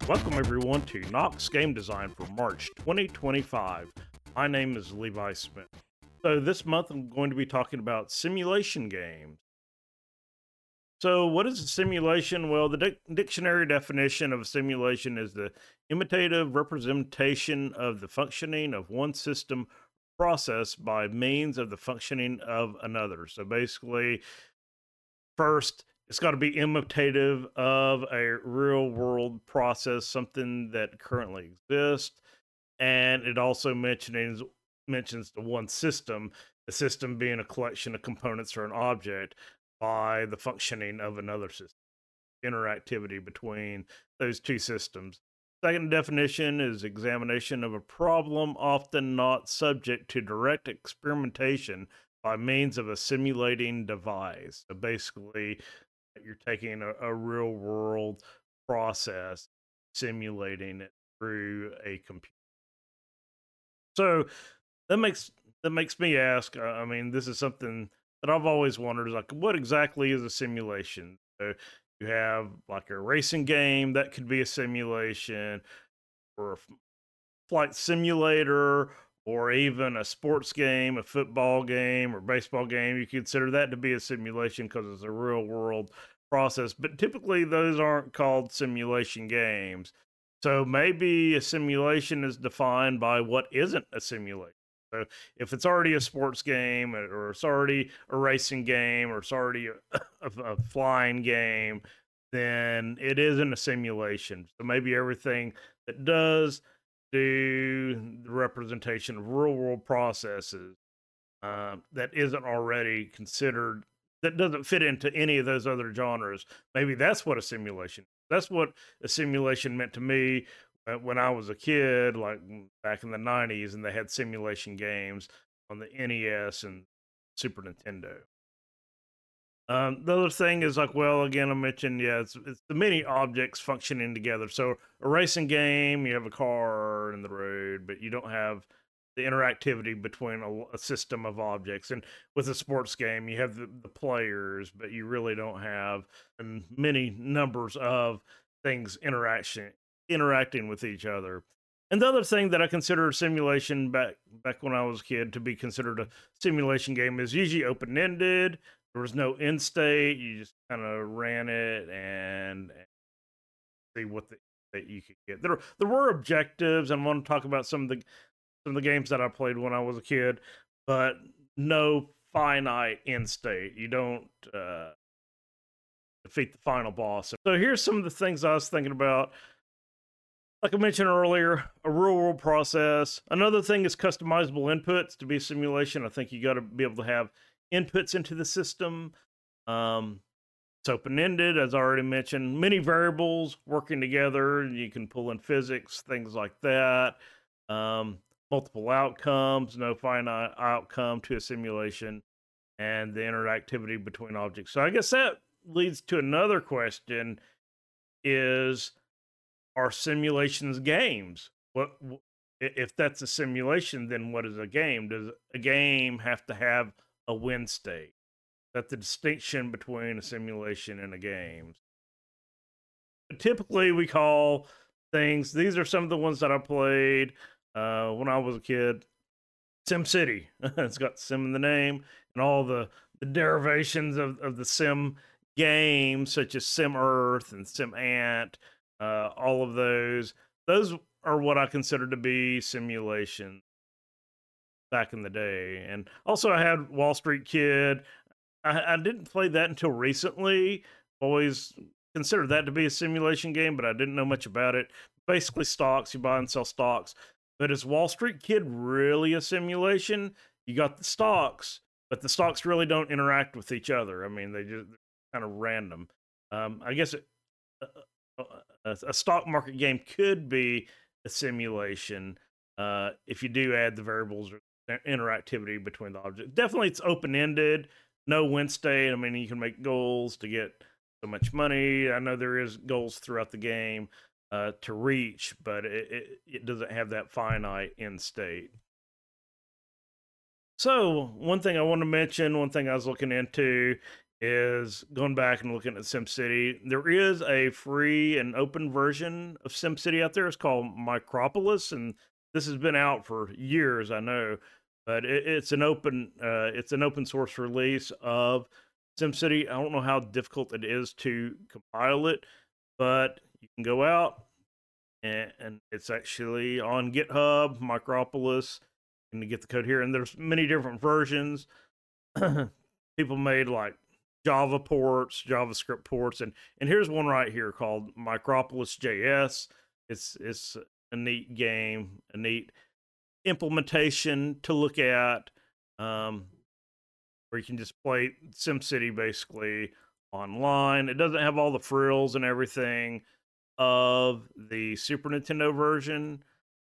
Welcome everyone to Knox Game Design for March 2025. My name is Levi Smith. So this month I'm going to be talking about simulation games. So what is a simulation? Well, the dictionary definition of a simulation is the imitative representation of the functioning of one system process by means of the functioning of another. So basically, first, it's got to be imitative of a real world process, something that currently exists. And it also mentions the one system, the system being a collection of components or an object by the functioning of another system, interactivity between those two systems. Second definition is examination of a problem often not subject to direct experimentation by means of a simulating device. So basically, you're taking a real world process, simulating it through a computer. So that makes me ask. I mean, this is something that I've always wondered: is like, what exactly is a simulation? So you have like a racing game that could be a simulation, or a flight simulator, or even a sports game, a football game, or baseball game. You consider that to be a simulation because it's a real world process. But typically, those aren't called simulation games. So maybe a simulation is defined by what isn't a simulation. So if it's already a sports game, or it's already a racing game, or it's already a flying game, then it isn't a simulation. So maybe everything that does do the representation of real world processes that isn't already considered, that doesn't fit into any of those other genres. Maybe that's what a simulation. That's what a simulation meant to me when I was a kid, like back in the '90s, and they had simulation games on the NES and Super Nintendo. The other thing is like, well, again, I mentioned, yeah, it's the many objects functioning together. So a racing game, you have a car in the road, but you don't have the interactivity between a system of objects. And with a sports game, you have the players, but you really don't have many numbers of things interacting with each other. And the other thing that I consider a simulation back when I was a kid to be considered a simulation game is usually open ended. There was no end state. You just kind of ran it and see what that you could get. There were objectives, and I want to talk about some of the games that I played when I was a kid, but no finite end state. You don't defeat the final boss. So here's some of the things I was thinking about. Like I mentioned earlier, a real world process. Another thing is customizable inputs to be a simulation. I think you got to be able to have inputs into the system. It's open ended, as I already mentioned. Many variables working together. You can pull in physics, things like that. Multiple outcomes, no finite outcome to a simulation, and the interactivity between objects. So I guess that leads to another question: is, are simulations games? What if that's a simulation? Then what is a game? Does a game have to have a win state? That's the distinction between a simulation and a game. Typically, we call things. These are some of the ones that I played when I was a kid. SimCity. It's got sim in the name, and all the derivations of the sim games, such as Sim Earth and Sim Ant. All of those are what I consider to be simulation back in the day. And also, I had Wall Street Kid. I didn't play that until recently. Always considered that to be a simulation game, but I didn't know much about it. Basically, stocks. You buy and sell stocks. But is Wall Street Kid really a simulation? You got the stocks, but the stocks really don't interact with each other. I mean, they're kind of random. I guess a stock market game could be a simulation if you do add the variables or interactivity between the objects. Definitely, it's open ended, no win state. I mean, you can make goals to get so much money. I know there is goals throughout the game to reach, but it doesn't have that finite end state. So one thing I want to mention, one thing I was looking into is going back and looking at SimCity. There is a free and open version of SimCity out there. It's called Micropolis, and this has been out for years, I know, but it's an open source release of SimCity. I don't know how difficult it is to compile it, but you can go out and it's actually on GitHub, Micropolis, and you get the code here. And there's many different versions. People made like Java ports, JavaScript ports, and here's one right here called Micropolis JS. It's a neat game, a neat implementation to look at, where you can just play SimCity basically online. It doesn't have all the frills and everything of the Super Nintendo version,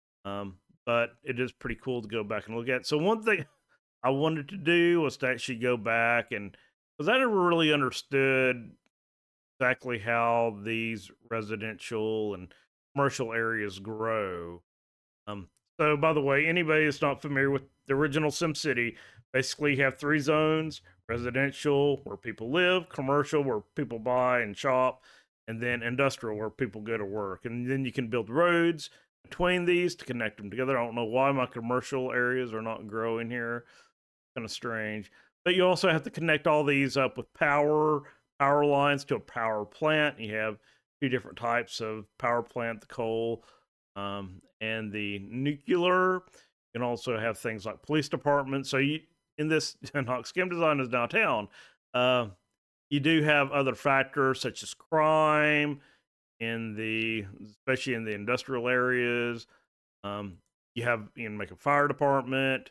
but it is pretty cool to go back and look at. So one thing I wanted to do was to actually go back, and because I never really understood exactly how these residential and commercial areas grow. Um, so, by the way, anybody that's not familiar with the original SimCity, basically you have three zones: residential, where people live; commercial, where people buy and shop; and then industrial, where people go to work. And then you can build roads between these to connect them together. I don't know why my commercial areas are not growing here. Kind of strange. But you also have to connect all these up with power lines to a power plant. You have two different types of power plant: the coal, and the nuclear. You can also have things like police departments. So you, in this Knox Game Design is downtown, you do have other factors such as crime especially in the industrial areas. You can make a fire department,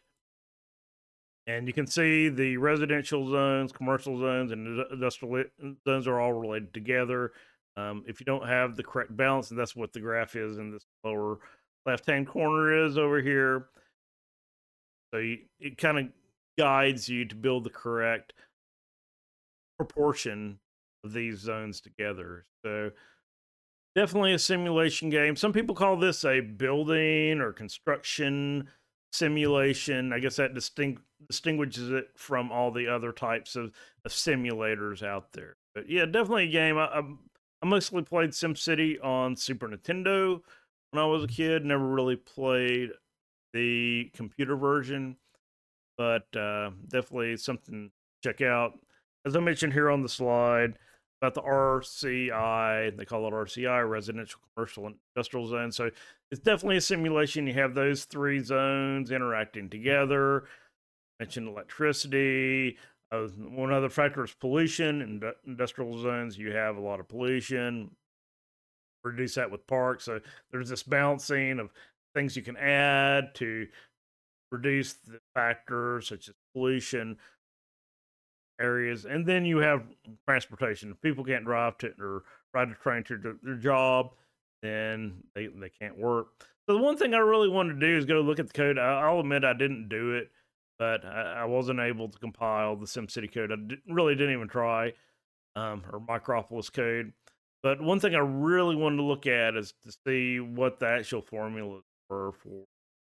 and you can see the residential zones, commercial zones, and industrial zones are all related together. If you don't have the correct balance, and that's what the graph is in this lower left-hand corner is over here. So it kind of guides you to build the correct proportion of these zones together. So definitely a simulation game. Some people call this a building or construction simulation. I guess that distinguishes it from all the other types of simulators out there. But yeah, definitely a game. I mostly played SimCity on Super Nintendo when I was a kid. Never really played the computer version, but definitely something to check out. As I mentioned here on the slide about the RCI, they call it RCI, Residential, Commercial, and Industrial Zone. So it's definitely a simulation. You have those three zones interacting together. I mentioned electricity. One other factor is pollution. In industrial zones, you have a lot of pollution. Reduce that with parks. So there's this balancing of things you can add to reduce the factors such as pollution areas. And then you have transportation. If people can't drive to or ride a train to their job, then they can't work. So the one thing I really wanted to do is go look at the code. I'll admit I didn't do it, but I wasn't able to compile the SimCity code. I really didn't even try, or Micropolis code. But one thing I really wanted to look at is to see what the actual formulas were for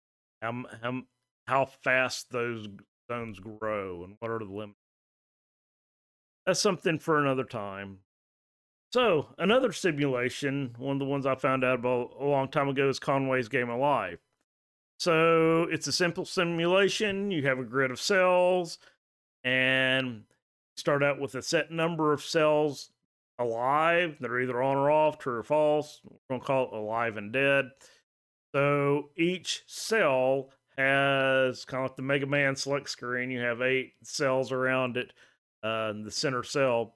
how fast those zones grow and what are the limits. That's something for another time. So another simulation, one of the ones I found out about a long time ago, is Conway's Game of Life. So it's a simple simulation. You have a grid of cells, and start out with a set number of cells alive that are either on or off, true or false. We're going to call it alive and dead. So each cell has kind of like the Mega Man select screen. You have 8 cells around it, the center cell.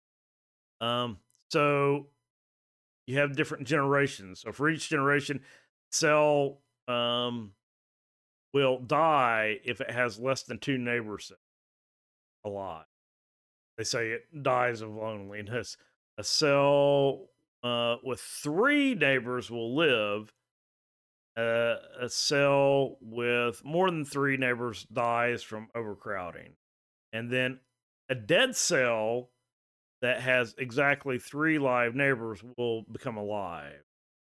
So you have different generations. So for each generation, cell will die if it has less than 2 neighbors alive. They say it dies of loneliness. A cell with 3 neighbors will live. A cell with more than 3 neighbors dies from overcrowding. And then a dead cell that has exactly 3 live neighbors will become alive.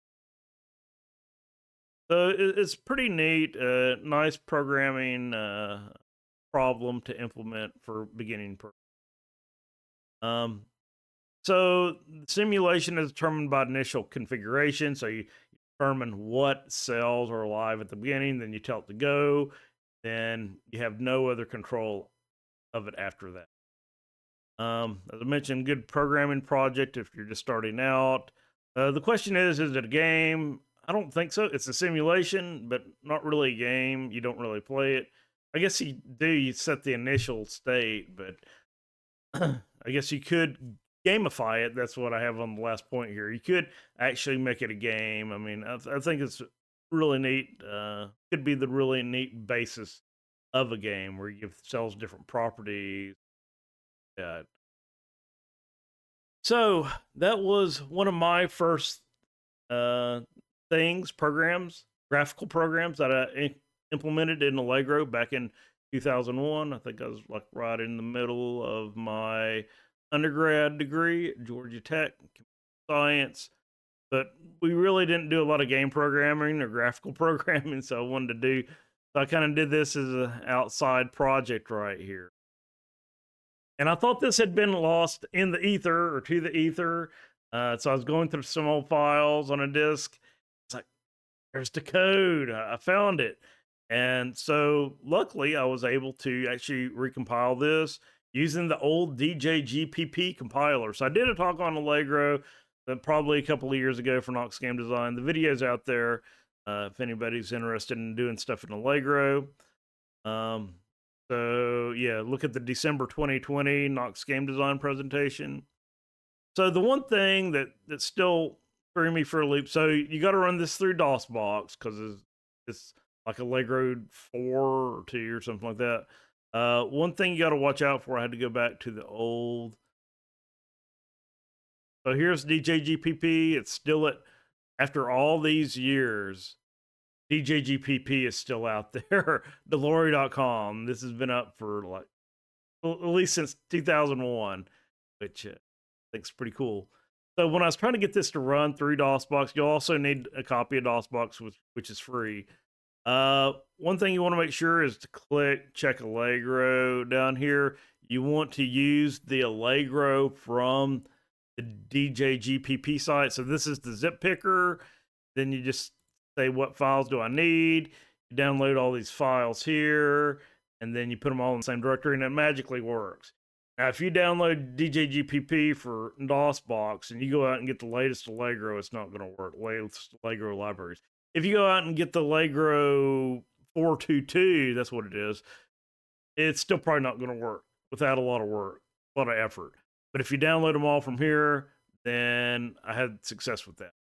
So it's pretty neat. Nice programming problem to implement for beginning Um, so simulation is determined by initial configuration. So you determine what cells are alive at the beginning, then you tell it to go, then you have no other control of it after that. As I mentioned, good programming project if you're just starting out. The question is it a game? I don't think so. It's a simulation, but not really a game. You don't really play it. I guess you set the initial state, but I guess you could gamify it. That's what I have on the last point here. You could actually make it a game. I mean, I think it's really neat. Could be the really neat basis of a game where you give cells different properties. Yeah. So that was one of my first uh, programs, graphical programs that I implemented in Allegro back in 2001. I think I was like right in the middle of my undergrad degree at Georgia Tech, science. But we really didn't do a lot of game programming or graphical programming, so I wanted to do. So I kind of did this as an outside project right here. And I thought this had been lost in the ether or to the ether. So I was going through some old files on a disk. It's like, there's the code. I found it. And so luckily I was able to actually recompile this using the old DJGPP compiler. So I did a talk on Allegro probably a couple of years ago for Knox Game Design. The video's out there if anybody's interested in doing stuff in Allegro. So yeah, look at the December 2020 Knox Game Design presentation. So the one thing that still threw me for a loop. So you got to run this through DOSBox because it's like Allegro 4 or 2 or something like that. One thing you got to watch out for. I had to go back to the old. So here's DJGPP. It's still after all these years. DJGPP is still out there. Delory.com. This has been up for like at least since 2001, which I think is pretty cool. So when I was trying to get this to run through DOSBox, you'll also need a copy of DOSBox, which is free. One thing you want to make sure is to check Allegro down here. You want to use the Allegro from the DJGPP site. So this is the zip picker. Then you just say, what files do I need? You download all these files here, and then you put them all in the same directory, and it magically works. Now, if you download DJGPP for DOSBox and you go out and get the latest Allegro, it's not going to work. Latest Allegro libraries. If you go out and get the Allegro 422, that's what it is, it's still probably not going to work without a lot of work, a lot of effort. But if you download them all from here, then I had success with that.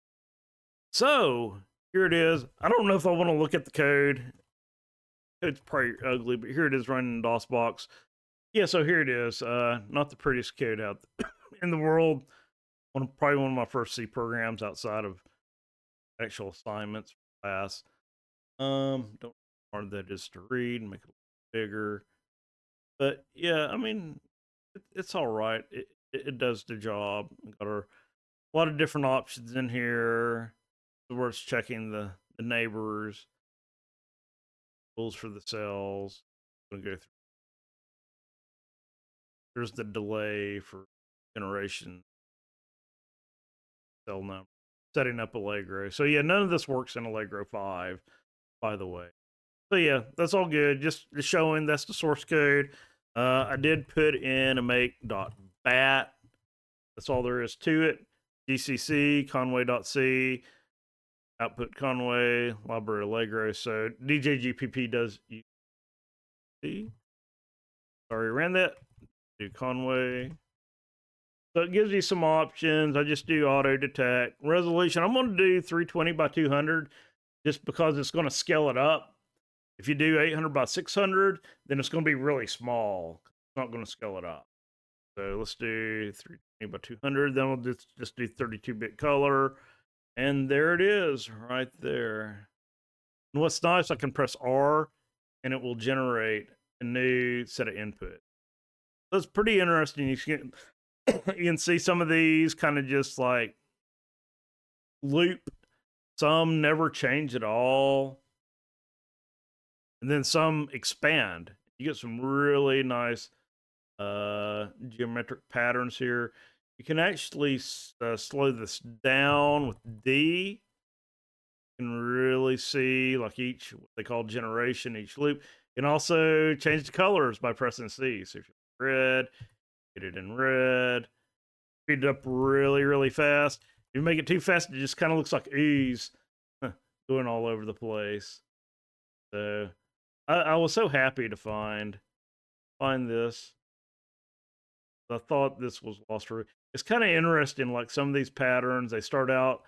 So here it is. I don't know if I want to look at the code. It's probably ugly, but here it is running in DOSBox. Yeah, so here it is. Not the prettiest code out in the world. Probably one of my first C programs outside of actual assignments for class. Don't know how hard that is to read and make it bigger. But yeah, I mean, it's all right. It does the job. Got a lot of different options in here. Worth checking the neighbors, rules for the cells. I'm gonna go through. There's the delay for generation, cell number, setting up Allegro. So yeah, none of this works in Allegro 5, by the way. So yeah, that's all good. Just showing that's the source code. I did put in a make.bat. That's all there is to it. GCC, Conway.c. Output Conway, library Allegro. So DJGPP does see. Sorry, ran that. Do Conway. So it gives you some options. I just do auto detect. Resolution, I'm going to do 320 by 200 just because it's going to scale it up. If you do 800 by 600, then it's going to be really small. It's not going to scale it up. So let's do 320 by 200. Then we'll just do 32-bit color. And there it is right there. And what's nice, I can press R and it will generate a new set of input. So it's pretty interesting. You can see some of these kind of just like loop. Some never change at all. And then some expand. You get some really nice geometric patterns here. You can actually slow this down with D. You can really see like each, what they call generation, each loop. You can also change the colors by pressing C. So if you red, get it in red. Speed it up really, really fast. If you make it too fast, it just kind of looks like ooze going all over the place. So I was so happy to find this. I thought this was lost for. It's kind of interesting, like some of these patterns, they start out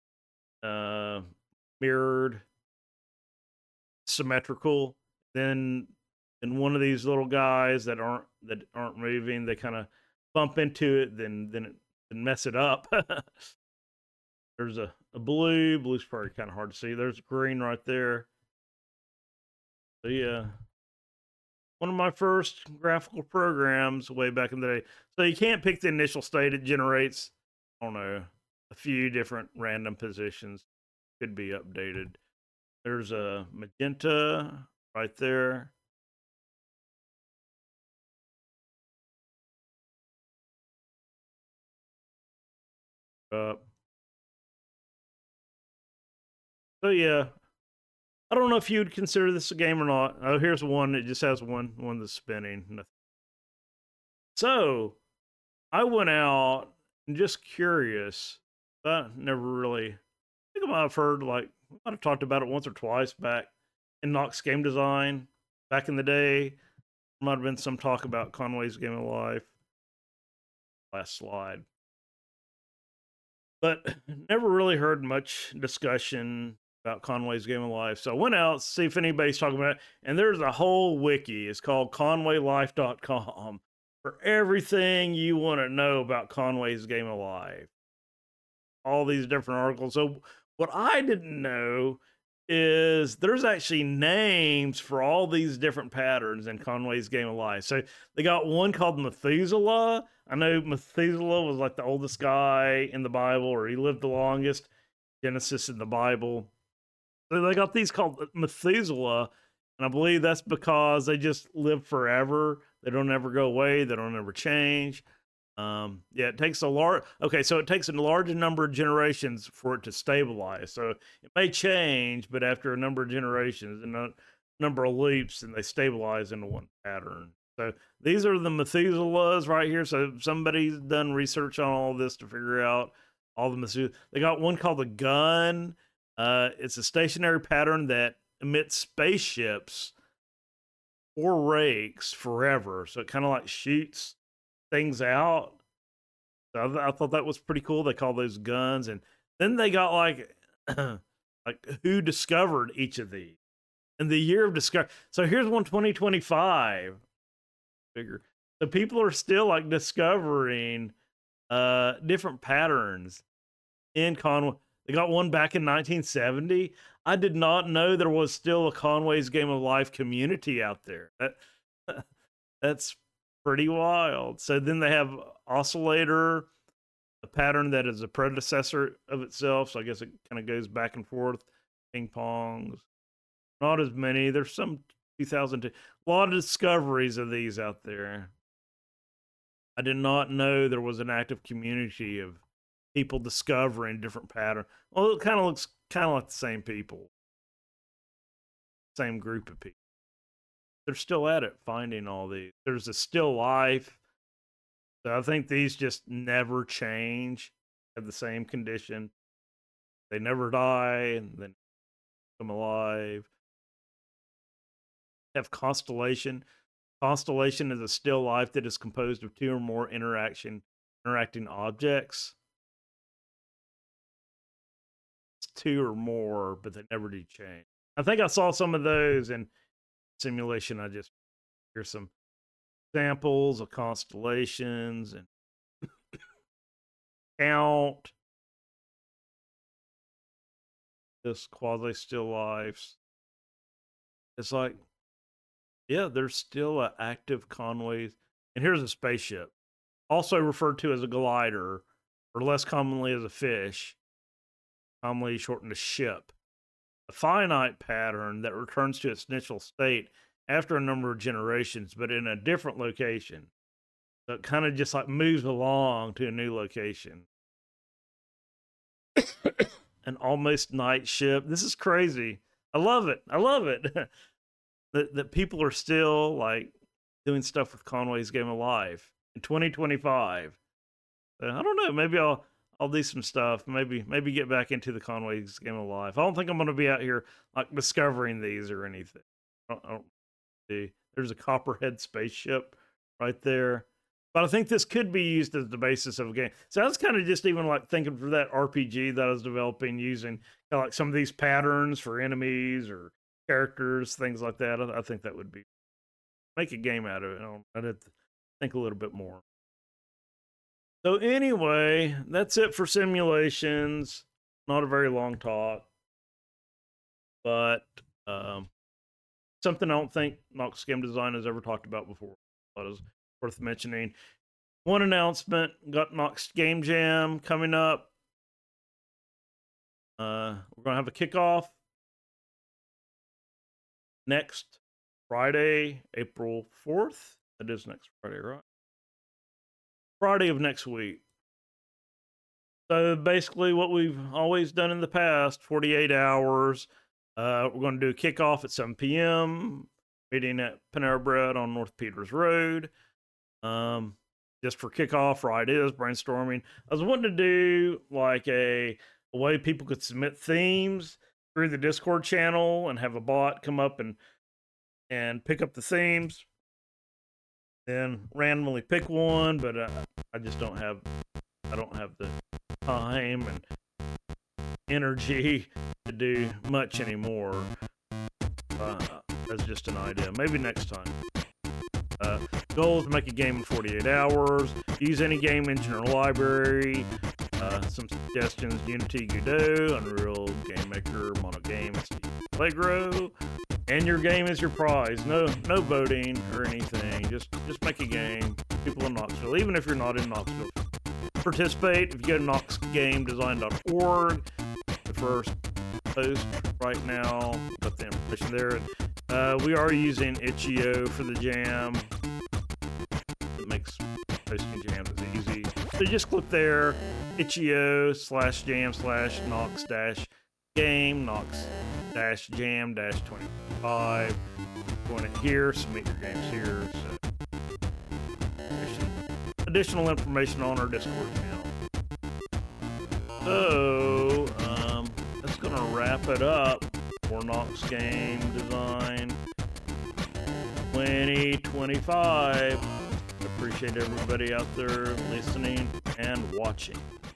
mirrored, symmetrical. Then in one of these little guys that aren't moving, they kind of bump into it, then mess it up. There's a blue. Blue's probably kind of hard to see. There's green right there. So yeah, one of my first graphical programs way back in the day. So you can't pick the initial state. It generates, I don't know, a few different random positions. Could be updated. There's a magenta right there. So yeah, I don't know if you'd consider this a game or not. Oh, here's one. It just has one that's spinning. So I went out and just curious. I never really. I think I might have heard like I might have talked about it once or twice back in Nox Game Design back in the day. There might have been some talk about Conway's Game of Life. Last slide. But never really heard much discussion about Conway's Game of Life. So I went out to see if anybody's talking about it. And there's a whole wiki. It's called conwaylife.com for everything you want to know about Conway's Game of Life. All these different articles. So what I didn't know is there's actually names for all these different patterns in Conway's Game of Life. So they got one called Methuselah. I know Methuselah was like the oldest guy in the Bible, or he lived the longest. Genesis in the Bible. So they got these called Methuselah, and I believe that's because they just live forever. They don't ever go away. They don't ever change. Yeah, it takes so it takes a large number of generations for it to stabilize. So it may change, but after a number of generations and a number of leaps, and they stabilize into one pattern. So these are the Methuselahs right here. So somebody's done research on all this to figure out all the Methuselah. They got one called the gun. It's a stationary pattern that emits spaceships or rakes forever. So it kind of like shoots things out. So I thought that was pretty cool. They call those guns. And then they got like like who discovered each of these in the year of discovery. So here's one 2025 figure. So people are still like discovering different patterns in Conway. They got one back in 1970. I did not know there was still a Conway's Game of Life community out there. That's pretty wild. So then they have Oscillator, a pattern that is a predecessor of itself. So I guess it kind of goes back and forth. Ping pongs. Not as many. There's some 2002. A lot of discoveries of these out there. I did not know there was an active community of people discovering different patterns. Well, it kind of looks kind of like the same people. Same group of people. They're still at it, finding all these. There's a still life. So I think these just never change. Have the same condition. They never die and then come alive. Have constellation. Constellation is a still life that is composed of two or more interacting objects. It's two or more, but they never do change. I think I saw some of those in simulation. Here's some samples of constellations and count this quasi still lives. It's like, yeah, there's still an active Conway's. And here's a spaceship, also referred to as a glider, or less commonly as a fish, commonly shortened to ship. A finite pattern that returns to its initial state after a number of generations, but in a different location. So it kind of just like moves along to a new location. An almost night ship. This is crazy. I love it. I love it. that people are still like doing stuff with Conway's Game Alive in 2025. I don't know. Maybe I'll do some stuff. Maybe get back into the Conway's Game Alive. I don't think I'm going to be out here like discovering these or anything. I don't see. There's a Copperhead spaceship right there. But I think this could be used as the basis of a game. So I was kind of just even like thinking for that RPG that I was developing, using kind of like some of these patterns for enemies or characters, things like that. I think that would be make a game out of it. I'd have to think a little bit more. So anyway, that's it for simulations. Not a very long talk, but something I don't think Nox Game Design has ever talked about before. That is worth mentioning. One announcement, got Nox Game Jam coming up. We're going to have a kickoff next Friday, April 4th. That is next Friday, right? Friday of next week. So basically what we've always done in the past, 48 hours. We're going to do a kickoff at 7 p.m., meeting at Panera Bread on North Peters Road. Just for kickoff, right? Is brainstorming. I was wanting to do like a way people could submit themes through the Discord channel and have a bot come up and pick up the themes, then randomly pick one. But I just don't have the time and energy to do much anymore. That's just an idea. Maybe next time. Goal is to make a game in 48 hours. Use any game engine or library. Some suggestions: Unity, Godot, Unreal, GameMaker, Monogame, Allegro. And your game is your prize. No voting or anything. Just make a game. People in Knoxville, even if you're not in Knoxville, participate. If you go to knoxgamedesign.org, the first post right now, got the information there. We are using Itch.io for the jam. It makes posting jams easy. So just click there, itch.io/jam/Nox-game, Nox-jam-25. Go in here, submit your games here. So additional information on our Discord channel. So that's gonna wrap it up for Nox Game Design 2025. Appreciate everybody out there listening and watching.